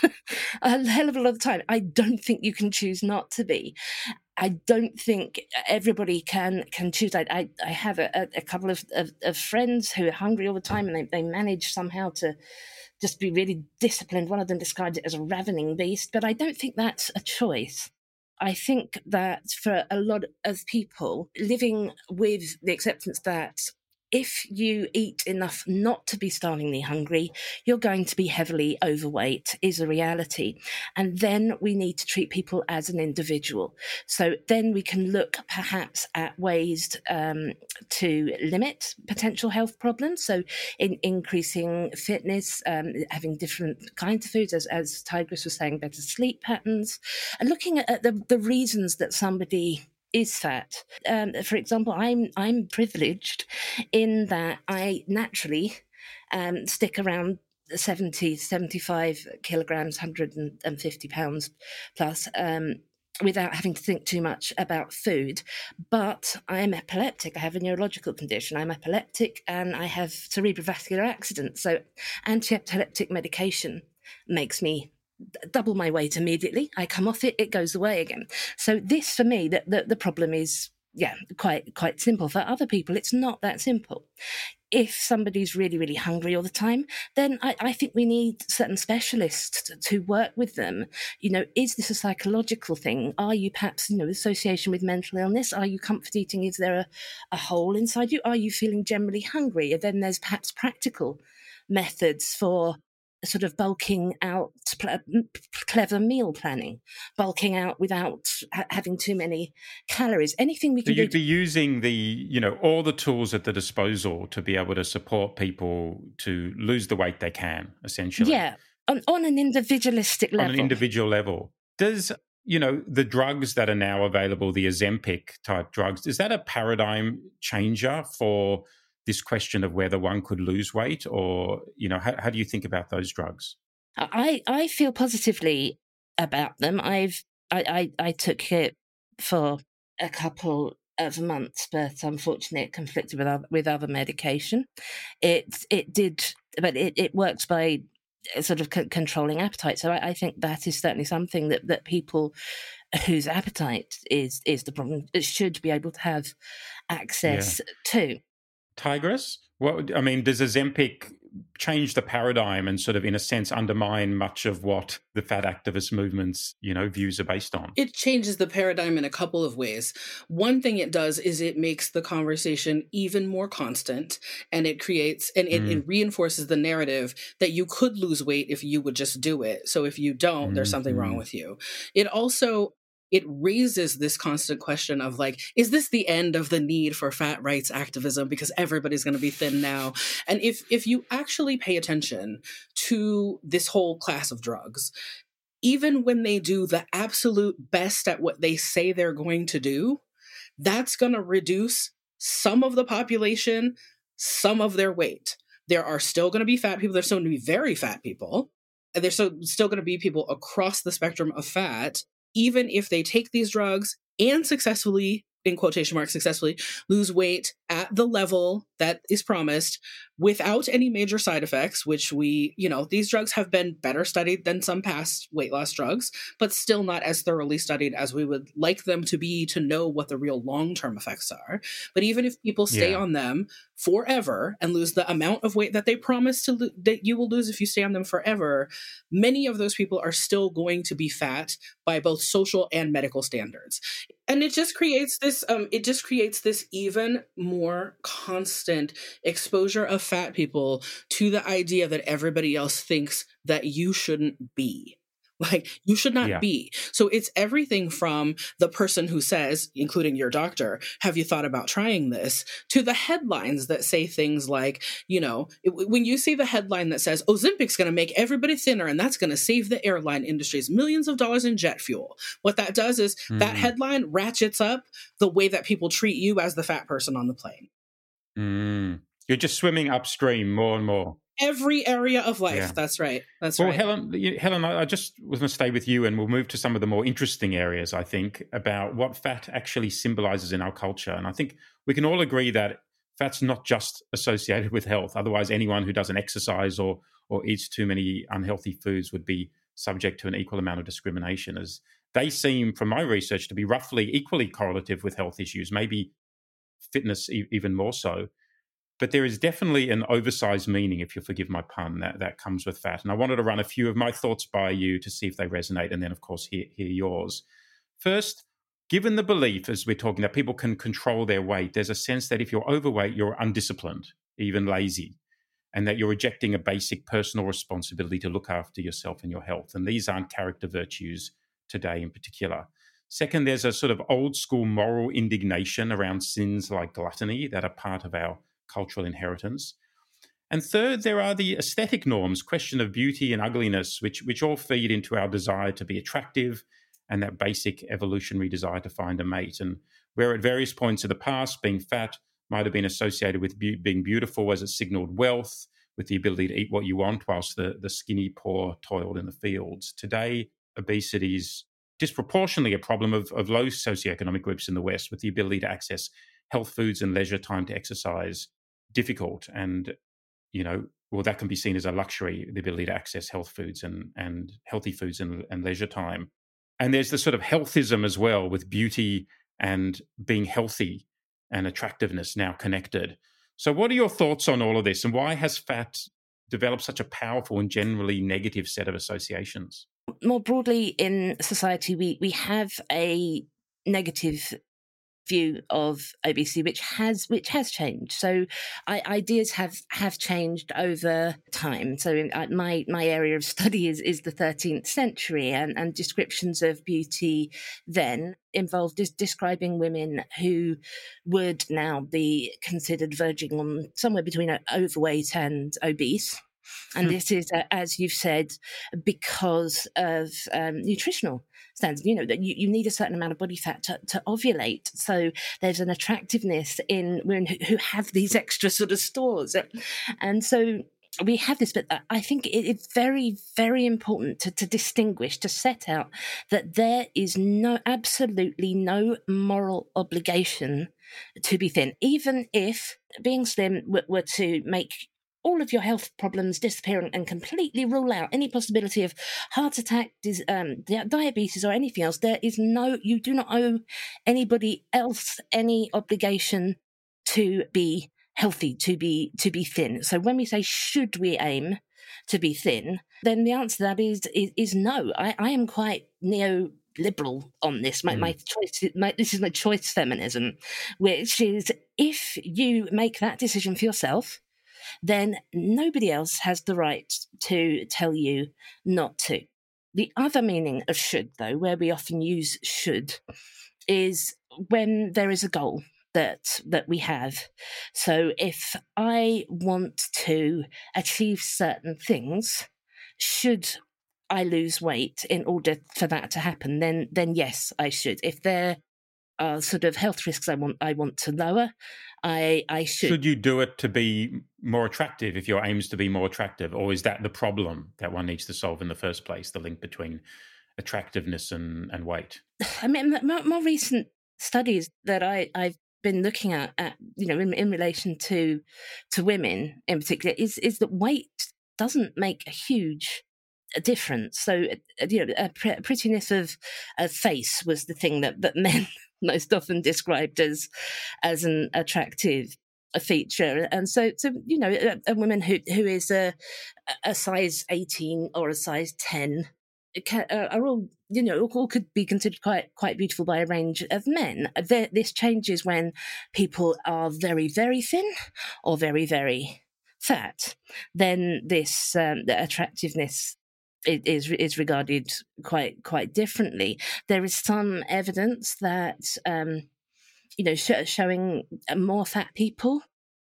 a hell of a lot of the time, I don't think you can choose not to be. I don't think everybody can can choose. I I, I have a, a couple of, of, of friends who are hungry all the time, and they, they manage somehow to just be really disciplined. One of them described it as a ravening beast, but I don't think that's a choice. I think that for a lot of people living with the acceptance that if you eat enough not to be starvingly hungry, you're going to be heavily overweight is a reality. And then we need to treat people as an individual. So then we can look perhaps at ways um, to limit potential health problems. So in increasing fitness, um, having different kinds of foods, as, as Tigris was saying, better sleep patterns, and looking at, at the, the reasons that somebody is fat. Um, for example, I'm I'm privileged in that I naturally um, stick around seventy, seventy-five kilograms, one hundred fifty pounds plus, um, without having to think too much about food. But I'm epileptic. I have a neurological condition. I'm epileptic and I have cerebrovascular accidents. So anti-epileptic medication makes me double my weight immediately. I come off it, it goes away again. So this, for me, the, the, the problem is, yeah, quite quite simple. For other people, it's not that simple. If somebody's really, really hungry all the time, then I, I think we need certain specialists to, to work with them. You know, is this a psychological thing? Are you perhaps, you know, association with mental illness? Are you comfort eating? Is there a, a hole inside you? Are you feeling generally hungry? And then there's perhaps practical methods for sort of bulking out, clever meal planning, bulking out without ha- having too many calories. Anything we can so you'd do. be using the, you know, all the tools at the disposal to be able to support people to lose the weight they can, essentially. Yeah. On, on an individualistic level. On an individual level. Does, you know, the drugs that are now available, the Ozempic type drugs, is that a paradigm changer for this question of whether one could lose weight? Or, you know, how, how do you think about those drugs? I, I feel positively about them. I've I, I, I took it for a couple of months, but unfortunately it conflicted with other, with other medication. It it did, but it, it works by sort of c- controlling appetite. So I, I think that is certainly something that, that people whose appetite is is the problem should be able to have access yeah. to. Tigress, what I mean, does Ozempic change the paradigm and sort of, in a sense, undermine much of what the fat activist movement's, you know, views are based on? It changes the paradigm in a couple of ways. One thing it does is it makes the conversation even more constant, and it creates and it, mm. it reinforces the narrative that you could lose weight if you would just do it. So if you don't, mm. there's something mm. wrong with you. It also It raises this constant question of like, is this the end of the need for fat rights activism because everybody's going to be thin now? And if if you actually pay attention to this whole class of drugs, even when they do the absolute best at what they say they're going to do, that's going to reduce some of the population, some of their weight. There are still going to be fat people. There's still going to be very fat people. And there's still, still going to be people across the spectrum of fat, even if they take these drugs and successfully, in quotation marks, successfully lose weight at the level that is promised without any major side effects, which we, you know, these drugs have been better studied than some past weight loss drugs, but still not as thoroughly studied as we would like them to be to know what the real long-term effects are. But even if people stay yeah. on them forever and lose the amount of weight that they promise to lo- that you will lose if you stay on them forever, many of those people are still going to be fat by both social and medical standards. And it just creates this, um, it just creates this even more constant exposure of fat people to the idea that everybody else thinks that you shouldn't be. Like, you should not yeah. be. So it's everything from the person who says, including your doctor, have you thought about trying this, to the headlines that say things like, you know, it, when you see the headline that says, Ozempic's going to make everybody thinner and that's going to save the airline industry's millions of dollars in jet fuel. What that does is mm. that headline ratchets up the way that people treat you as the fat person on the plane. Mm. You're just swimming upstream more and more. Every area of life. Yeah. That's right. That's well, right. Well, Helen, you, Helen, I just was going to stay with you and we'll move to some of the more interesting areas, I think, about what fat actually symbolizes in our culture. And I think we can all agree that fat's not just associated with health. Otherwise, anyone who doesn't exercise or, or eats too many unhealthy foods would be subject to an equal amount of discrimination, as they seem, from my research, to be roughly equally correlative with health issues, maybe fitness e- even more so. But there is definitely an oversized meaning, if you'll forgive my pun, that, that comes with fat. And I wanted to run a few of my thoughts by you to see if they resonate, and then, of course, hear, hear yours. First, given the belief, as we're talking, that people can control their weight, there's a sense that if you're overweight, you're undisciplined, even lazy, and that you're rejecting a basic personal responsibility to look after yourself and your health. And these aren't character virtues today in particular. Second, there's a sort of old school moral indignation around sins like gluttony that are part of our cultural inheritance. And third, there are the aesthetic norms, question of beauty and ugliness, which, which all feed into our desire to be attractive and that basic evolutionary desire to find a mate. And where at various points of the past, being fat might have been associated with be- being beautiful as it signaled wealth, with the ability to eat what you want, whilst the, the skinny poor toiled in the fields. Today, obesity is disproportionately a problem of, of low socioeconomic groups in the West, with the ability to access health foods and leisure time to exercise difficult. And, you know, well, that can be seen as a luxury, the ability to access health foods and, and healthy foods and, and leisure time. And there's the sort of healthism as well, with beauty and being healthy and attractiveness now connected. So what are your thoughts on all of this, and why has fat developed such a powerful and generally negative set of associations? More broadly in society, we, we have a negative view of obesity, which has which has changed. So I, ideas have have changed over time. So in, uh, my my area of study is is the thirteenth century, and, and descriptions of beauty then involved des- describing women who would now be considered verging on somewhere between overweight and obese. And this is, uh, as you've said, because of um, nutritional standards. You know, that you, you need a certain amount of body fat to, to ovulate. So there's an attractiveness in women who, who have these extra sort of stores. And so we have this, but I think it's very, very important to, to distinguish, to set out that there is no, absolutely no moral obligation to be thin, even if being slim were, were to make all of your health problems disappear and completely rule out any possibility of heart attack, um, diabetes, or anything else. There is no, you do not owe anybody else any obligation to be healthy, to be to be thin. So when we say should we aim to be thin, then the answer to that is is, is no. I, I am quite neoliberal on this. My, mm. my choice, my, this is my choice feminism, which is if you make that decision for yourself, then nobody else has the right to tell you not to. The other meaning of should, though, where we often use should, is when there is a goal that that we have. So if I want to achieve certain things, should I lose weight in order for that to happen, then then yes, I should. If there are sort of health risks I want I want to lower, I I should. Should you do it to be more attractive if your aim is to be more attractive? Or is that the problem that one needs to solve in the first place, the link between attractiveness and, and weight? I mean, more, more recent studies that I, I've been looking at, at you know, in, in relation to to women in particular, is is that weight doesn't make a huge difference. So, you know, a pre- prettiness of a face was the thing that, that men most often described as as an attractive feature, and so so you know, a, a woman who who is a a size eighteen or a size ten can, uh, are all, you know, all could be considered quite quite beautiful by a range of men. This changes when people are very, very thin or very, very fat. Then this um, the attractiveness is is regarded quite quite differently. There is some evidence that um, you know sh- showing more fat people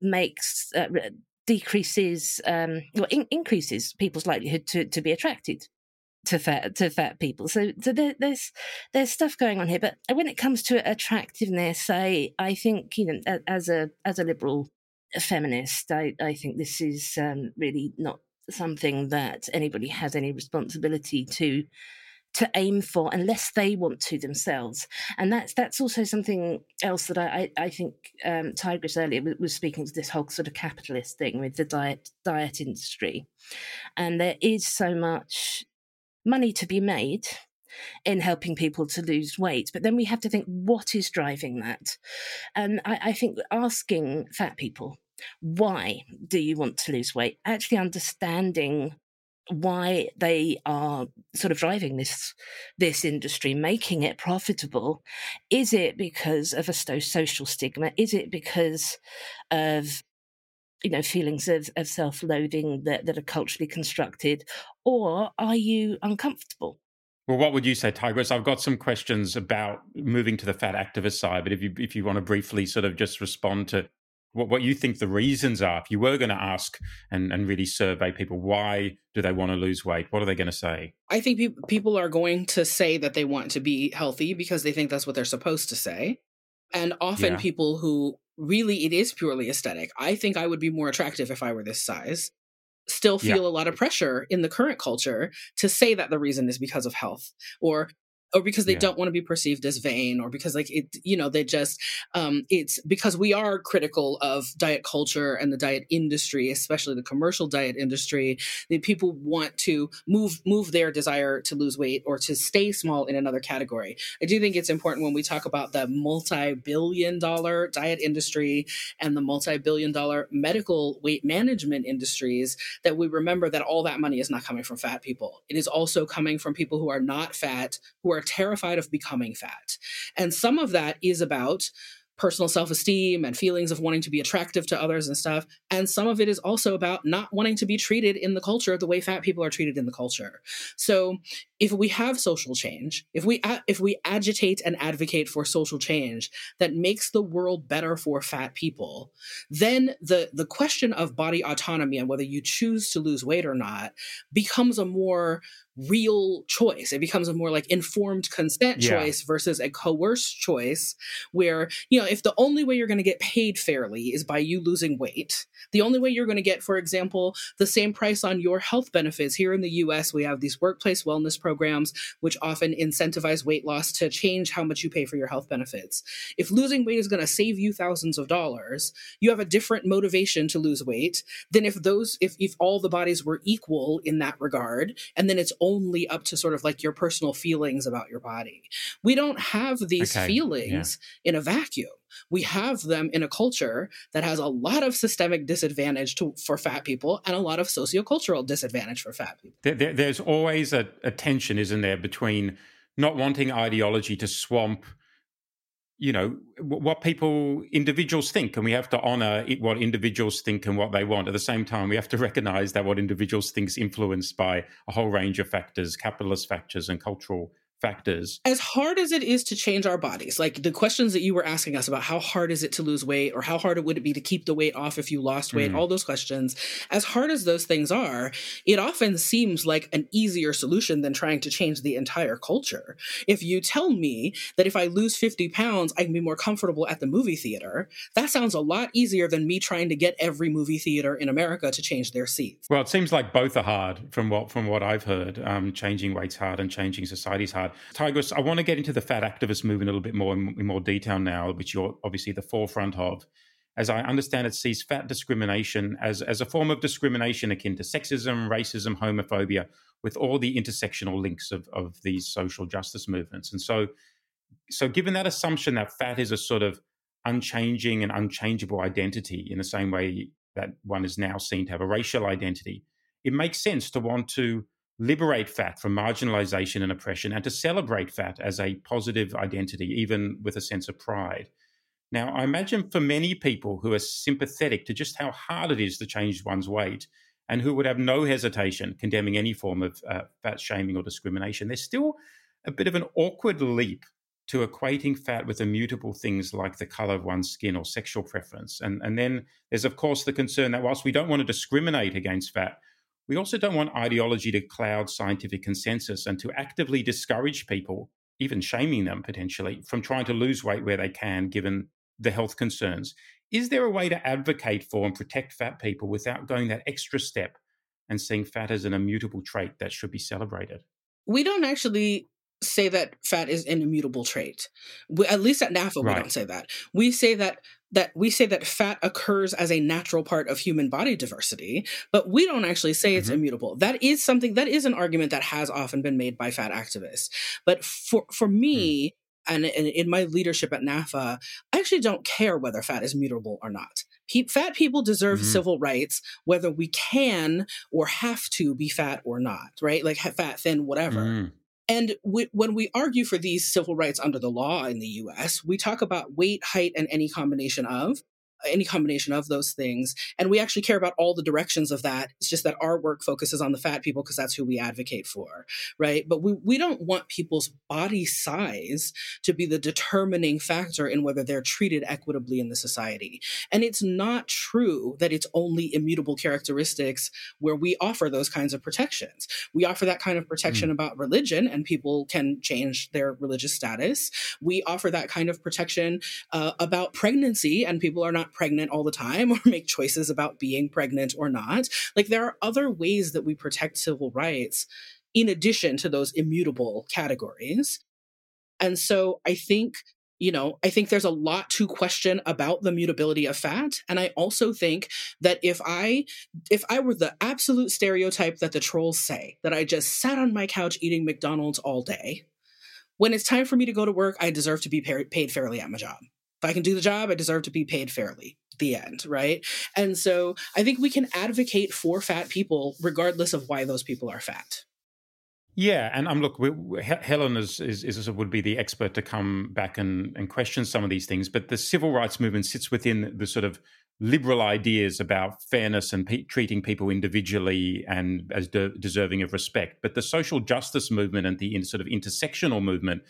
makes uh, decreases um, or in- increases people's likelihood to, to be attracted to fat to fat people. So, so there, there's there's stuff going on here. But when it comes to attractiveness, I I think, you know, as a as a liberal feminist, I, I think this is um, really not something that anybody has any responsibility to to aim for unless they want to themselves. And that's that's also something else that I I, I think um, Tigris earlier was speaking to, this whole sort of capitalist thing with the diet diet industry, and there is so much money to be made in helping people to lose weight. But then we have to think, what is driving that? And I, I think asking fat people, why do you want to lose weight? Actually understanding why they are sort of driving this this industry, making it profitable. Is it because of a social stigma? Is it because of, you know, feelings of, of self-loathing that, that are culturally constructed? Or are you uncomfortable? Well, what would you say, Tigris? I've got some questions about moving to the fat activist side, but if you if you want to briefly sort of just respond to what, what you think the reasons are, if you were going to ask and, and really survey people, why do they want to lose weight? What are they going to say? I think pe- people are going to say that they want to be healthy because they think that's what they're supposed to say. And often yeah. people who really, it is purely aesthetic. I think I would be more attractive if I were this size. Still feel yeah. a lot of pressure in the current culture to say that the reason is because of health, or or because they yeah. don't want to be perceived as vain, or because, like, it, you know, they just, um, it's because we are critical of diet culture and the diet industry, especially the commercial diet industry, that people want to move, move their desire to lose weight or to stay small in another category. I do think it's important when we talk about the multi-billion dollar diet industry and the multi-billion dollar medical weight management industries that we remember that all that money is not coming from fat people. It is also coming from people who are not fat, who are terrified of becoming fat. And some of that is about personal self-esteem and feelings of wanting to be attractive to others and stuff. And some of it is also about not wanting to be treated in the culture the way fat people are treated in the culture. So if we have social change, if we if we agitate and advocate for social change that makes the world better for fat people, then the the question of body autonomy and whether you choose to lose weight or not becomes a more real choice. It becomes a more like informed consent Yeah. choice versus a coerced choice where, you know, if the only way you're going to get paid fairly is by you losing weight, the only way you're going to get, for example, the same price on your health benefits. Here in the U S, we have these workplace wellness programs, which often incentivize weight loss to change how much you pay for your health benefits. If losing weight is going to save you thousands of dollars, you have a different motivation to lose weight than if those, if, if all the bodies were equal in that regard, and then it's only up to sort of like your personal feelings about your body. We don't have these Okay, feelings in a vacuum. We have them in a culture that has a lot of systemic disadvantage to, for fat people and a lot of sociocultural disadvantage for fat people. There, there, there's always a, a tension, isn't there, between not wanting ideology to swamp, you know, what people, individuals think, and we have to honor it, what individuals think and what they want. At the same time, we have to recognize that what individuals think is influenced by a whole range of factors, capitalist factors and cultural factors. As hard as it is to change our bodies, like the questions that you were asking us about how hard is it to lose weight or how hard it would it be to keep the weight off if you lost weight, mm. all those questions, as hard as those things are, it often seems like an easier solution than trying to change the entire culture. If you tell me that if I lose fifty pounds, I can be more comfortable at the movie theater, that sounds a lot easier than me trying to get every movie theater in America to change their seats. Well, it seems like both are hard from what from what I've heard. Um, changing weight's hard and changing society's hard. Tigris, I want to get into the fat activist movement a little bit more in, in more detail now, which you're obviously the forefront of. As I understand it, sees fat discrimination as, as a form of discrimination akin to sexism, racism, homophobia, with all the intersectional links of, of these social justice movements. And so, so given that assumption that fat is a sort of unchanging and unchangeable identity in the same way that one is now seen to have a racial identity, it makes sense to want to liberate fat from marginalization and oppression and to celebrate fat as a positive identity, even with a sense of pride. Now, I imagine for many people who are sympathetic to just how hard it is to change one's weight and who would have no hesitation condemning any form of uh, fat shaming or discrimination, there's still a bit of an awkward leap to equating fat with immutable things like the color of one's skin or sexual preference. And, and then there's, of course, the concern that whilst we don't want to discriminate against fat, we also don't want ideology to cloud scientific consensus and to actively discourage people, even shaming them potentially, from trying to lose weight where they can, given the health concerns. Is there a way to advocate for and protect fat people without going that extra step and seeing fat as an immutable trait that should be celebrated? We don't actually say that fat is an immutable trait. We, at least at NAAFA, right. we don't say that. We say that that we say that fat occurs as a natural part of human body diversity, but we don't actually say it's mm-hmm. immutable. That is something, that is an argument that has often been made by fat activists. But for, for me, mm. and, and in my leadership at NAAFA, I actually don't care whether fat is mutable or not. Pe- fat people deserve mm-hmm. civil rights, whether we can or have to be fat or not, right? Like fat, thin, whatever. Mm. And we, when we argue for these civil rights under the law in the U S, we talk about weight, height, and any combination of, any combination of those things. And we actually care about all the directions of that. It's just that our work focuses on the fat people because that's who we advocate for, right? But we, we don't want people's body size to be the determining factor in whether they're treated equitably in the society. And it's not true that it's only immutable characteristics where we offer those kinds of protections. We offer that kind of protection mm. about religion, and people can change their religious status. We offer that kind of protection uh, about pregnancy, and people are not pregnant all the time or make choices about being pregnant or not. Like, there are other ways that we protect civil rights in addition to those immutable categories. And so I think, you know, I think there's a lot to question about the mutability of fat. And I also think that if I, if I were the absolute stereotype that the trolls say, that I just sat on my couch eating McDonald's all day, when it's time for me to go to work, I deserve to be paid fairly at my job. If I can do the job, I deserve to be paid fairly. The end, right? And so I think we can advocate for fat people regardless of why those people are fat. Yeah, and um, look, we, we, Helen is, is, is would be the expert to come back and, and question some of these things. But the civil rights movement sits within the sort of liberal ideas about fairness and pe- treating people individually and as de- deserving of respect. But the social justice movement and the in, sort of intersectional movement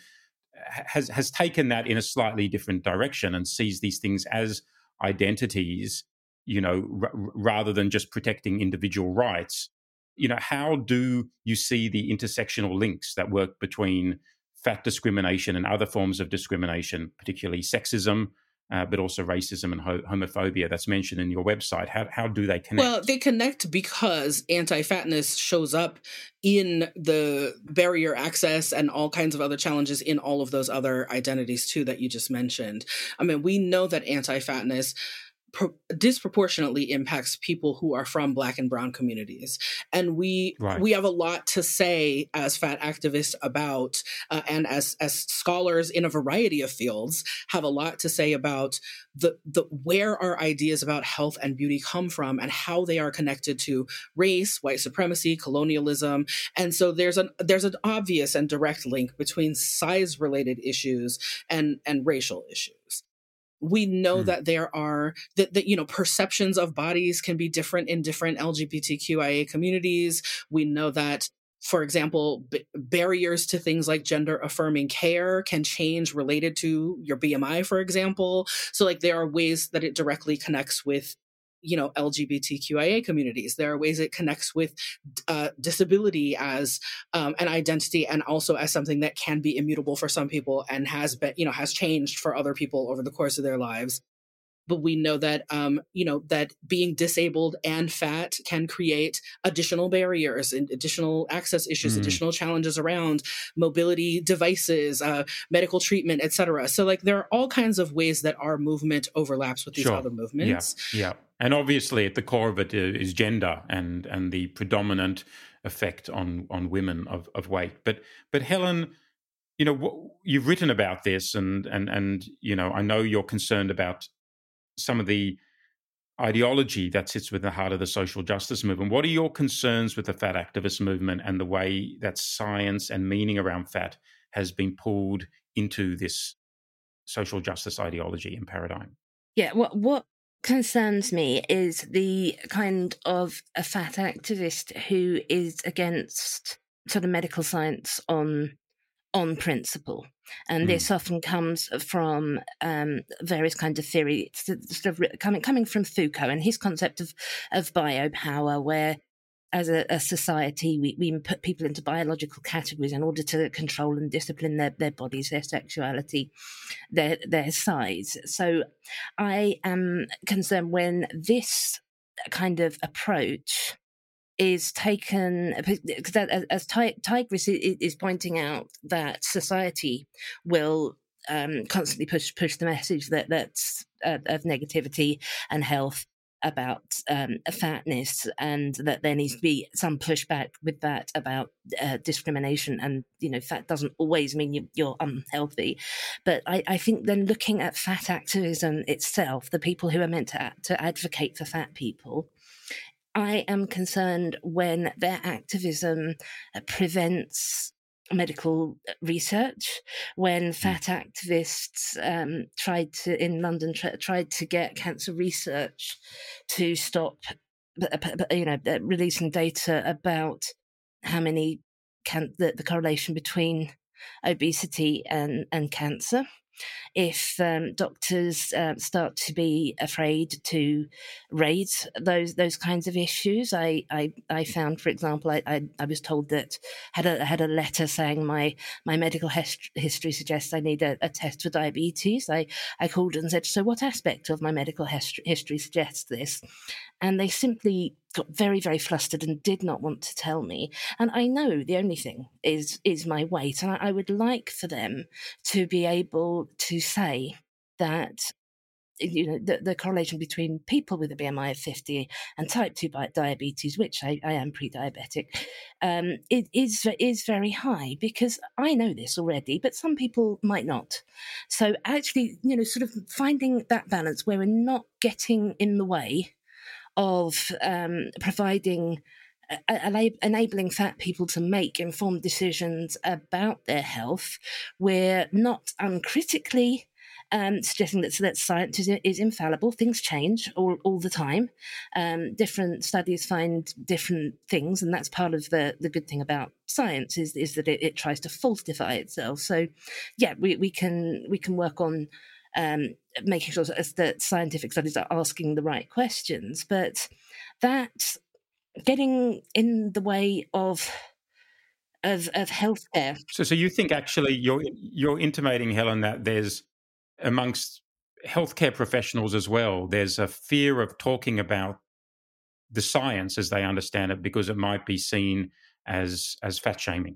has has taken that in a slightly different direction and sees these things as identities, you know, r- rather than just protecting individual rights. You know, how do you see the intersectional links that work between fat discrimination and other forms of discrimination, particularly sexism, uh, but also racism and ho- homophobia that's mentioned in your website? How how do they connect? Well, they connect because anti-fatness shows up in the barrier access and all kinds of other challenges in all of those other identities too that you just mentioned. I mean, we know that anti-fatness Pro- disproportionately impacts people who are from Black and Brown communities. And we Right. we have a lot to say as fat activists about, uh, and as as scholars in a variety of fields have a lot to say about the, the where our ideas about health and beauty come from and how they are connected to race, white supremacy, colonialism. And so there's an there's an obvious and direct link between size-related issues and, and racial issues. We know mm. that there are that, that, you know, perceptions of bodies can be different in different L G B T Q I A communities. We know that, for example, b- barriers to things like gender affirming care can change related to your B M I, for example. So like there are ways that it directly connects with, you know, L G B T Q I A communities. There are ways it connects with uh, disability as um, an identity and also as something that can be immutable for some people and has been, you know, has changed for other people over the course of their lives. But we know that, um, you know, that being disabled and fat can create additional barriers and additional access issues, mm. additional challenges around mobility devices, uh, medical treatment, et cetera. So like there are all kinds of ways that our movement overlaps with these sure. other movements. Yeah, yeah. And obviously at the core of it is gender and, and the predominant effect on, on women of, of weight. But, but Helen, you know, you've written about this and, and, and, you know, I know you're concerned about some of the ideology that sits with the heart of the social justice movement. What are your concerns with the fat activist movement and the way that science and meaning around fat has been pulled into this social justice ideology and paradigm? Yeah, what what concerns me is the kind of a fat activist who is against sort of medical science on on principle. And mm. this often comes from um, various kinds of theory, it's sort of coming coming from Foucault and his concept of, of biopower, where as a, a society, we, we put people into biological categories in order to control and discipline their, their bodies, their sexuality, their their size. So I am concerned when this kind of approach is taken, because as Tigris is pointing out, that society will um, constantly push push the message that that's uh, of negativity and health about um, fatness, and that there needs to be some pushback with that about uh, discrimination. And you know, fat doesn't always mean you, you're unhealthy. But I, I think then looking at fat activism itself, the people who are meant to to advocate for fat people, I am concerned when their activism prevents medical research, when fat activists um, tried to, in London, tr- tried to get cancer research to stop, you know, releasing data about how many, can- the, the correlation between obesity and, and cancer. If um, doctors uh, start to be afraid to raise those those kinds of issues, I I, I found, for example, I, I I was told that had a had a letter saying my my medical hist- history suggests I need a, a test for diabetes. I I called and said, so what aspect of my medical hist- history suggests this? And they simply got very, very flustered and did not want to tell me. And I know the only thing is is my weight. And I, I would like for them to be able to say that, you know, the, the correlation between people with a B M I of fifty and type two diabetes, which I, I am pre-diabetic, um, it is, is very high, because I know this already, but some people might not. So actually, you know, sort of finding that balance where we're not getting in the way of um, providing, uh, enabling fat people to make informed decisions about their health. We're not uncritically um, suggesting that, that science is, is infallible. Things change all, all the time. Um, different studies find different things, and that's part of the, the good thing about science is, is that it, it tries to falsify itself. So, yeah, we, we can we can work on um, making sure that, that scientific studies are asking the right questions, but that getting in the way of of, of healthcare. So, so you think actually you're you're intimating, Helen, that there's amongst healthcare professionals as well, there's a fear of talking about the science as they understand it because it might be seen as as fat shaming.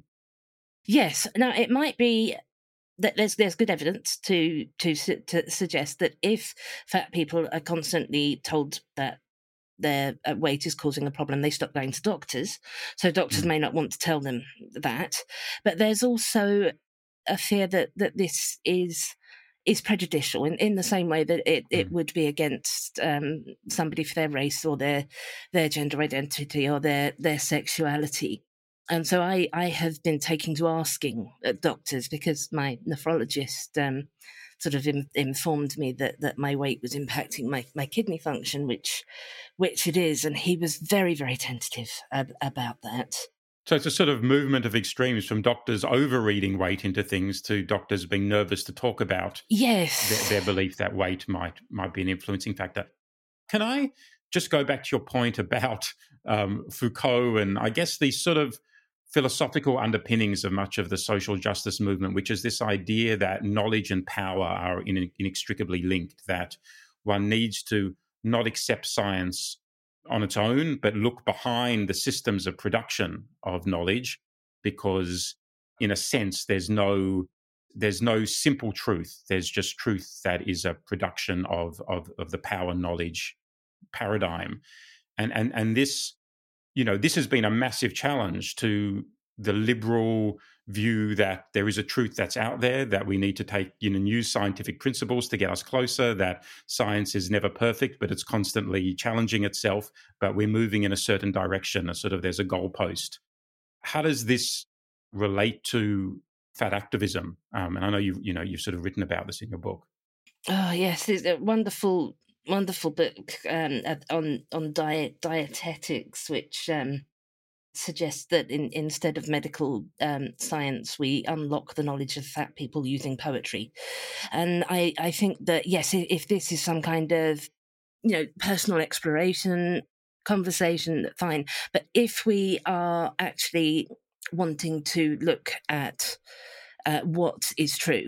Yes. Now, it might be that there's there's good evidence to to to suggest that if fat people are constantly told that their weight is causing a problem, they stop going to doctors. So doctors mm. may not want to tell them that. But there's also a fear that that this is is prejudicial in, in the same way that it, it mm. would be against um, somebody for their race or their their gender identity or their their sexuality. And so I, I have been taking to asking doctors because my nephrologist um, sort of in, informed me that, that my weight was impacting my, my kidney function, which which it is. And he was very, very tentative ab- about that. So it's a sort of movement of extremes from doctors overreading weight into things to doctors being nervous to talk about yes. their, their belief that weight might might be an influencing factor. Can I just go back to your point about um, Foucault and I guess these sort of philosophical underpinnings of much of the social justice movement, which is this idea that knowledge and power are in, inextricably linked, that one needs to not accept science on its own, but look behind the systems of production of knowledge, because in a sense, there's no there's no simple truth. There's just truth that is a production of of, of the power knowledge paradigm. And and and this, you know, this has been a massive challenge to the liberal view that there is a truth that's out there, that we need to take, you know, new scientific principles to get us closer, that science is never perfect, but it's constantly challenging itself, but we're moving in a certain direction, a sort of there's a goalpost. How does this relate to fat activism? Um, and I know you you know you've sort of written about this in your book. Oh yes, it's a wonderful, wonderful book um, on on diet dietetics, which um, suggests that in, instead of medical um, science, we unlock the knowledge of fat people using poetry. And I, I think that, yes, if this is some kind of, you know, personal exploration, conversation, fine. But if we are actually wanting to look at uh, what is true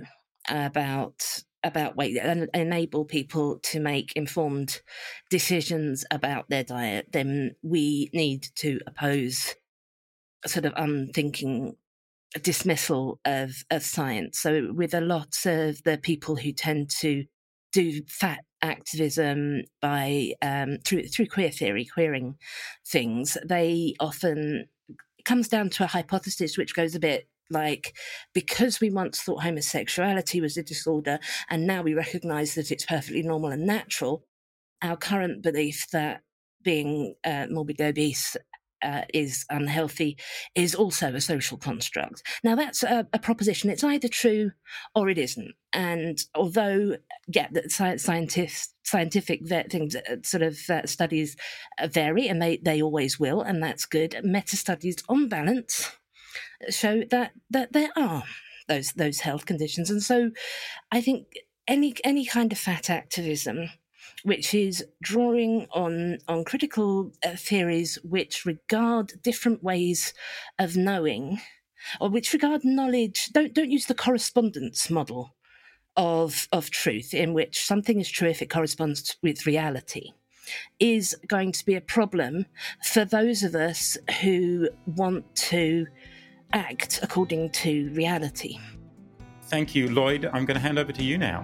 about about weight and enable people to make informed decisions about their diet, then we need to oppose a sort of unthinking dismissal of, of science. So with a lot of the people who tend to do fat activism by um, through through queer theory, queering things, they often, it comes down to a hypothesis which goes a bit like, because we once thought homosexuality was a disorder and now we recognise that it's perfectly normal and natural, our current belief that being uh, morbidly obese uh, is unhealthy is also a social construct. Now, that's a, a proposition. It's either true or it isn't. And although, yeah, the scientists, scientific things, uh, sort of uh, studies vary, and they, they always will, and that's good, meta-studies on balance show that that there are those those health conditions. And so I think any any kind of fat activism which is drawing on on critical uh, theories which regard different ways of knowing, or which regard knowledge, don't don't use the correspondence model of of truth, in which something is true if it corresponds with reality, is going to be a problem for those of us who want to act according to reality. Thank you, Lloyd. I'm going to hand over to you now.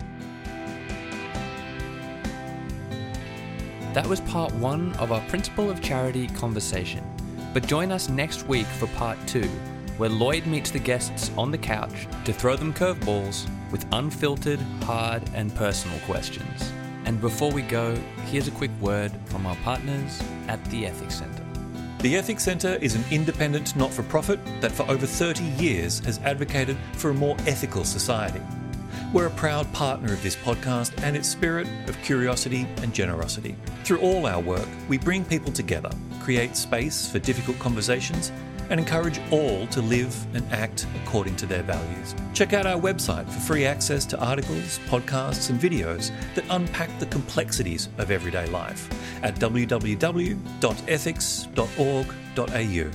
That was part one of our Principle of Charity conversation. But join us next week for part two, where Lloyd meets the guests on the couch to throw them curveballs with unfiltered, hard, and personal questions. And before we go, here's a quick word from our partners at the Ethics Centre. The Ethics Centre is an independent not-for-profit that for over thirty years has advocated for a more ethical society. We're a proud partner of this podcast and its spirit of curiosity and generosity. Through all our work, we bring people together, create space for difficult conversations, and encourage all to live and act according to their values. Check out our website for free access to articles, podcasts, and videos that unpack the complexities of everyday life at w w w dot ethics dot org dot a u.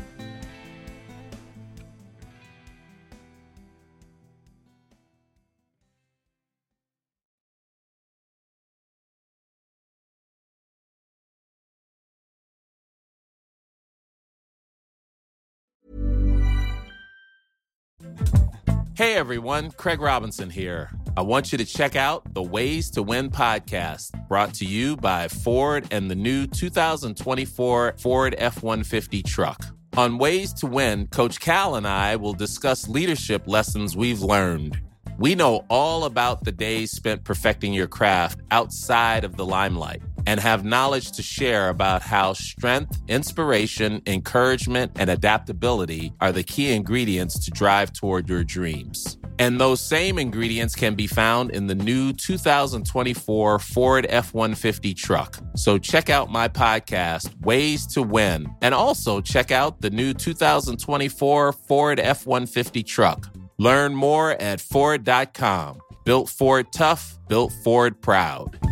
Hey everyone, Craig Robinson here. I want you to check out the Ways to Win podcast, brought to you by Ford and the new two thousand twenty-four Ford F one fifty truck. On Ways to Win, Coach Cal and I will discuss leadership lessons we've learned. We know all about the days spent perfecting your craft outside of the limelight and have knowledge to share about how strength, inspiration, encouragement, and adaptability are the key ingredients to drive toward your dreams. And those same ingredients can be found in the new two thousand twenty-four Ford F one fifty truck. So check out my podcast, Ways to Win, and also check out the new two thousand twenty-four Ford F one fifty truck. Learn more at Ford dot com. Built Ford tough, built Ford proud.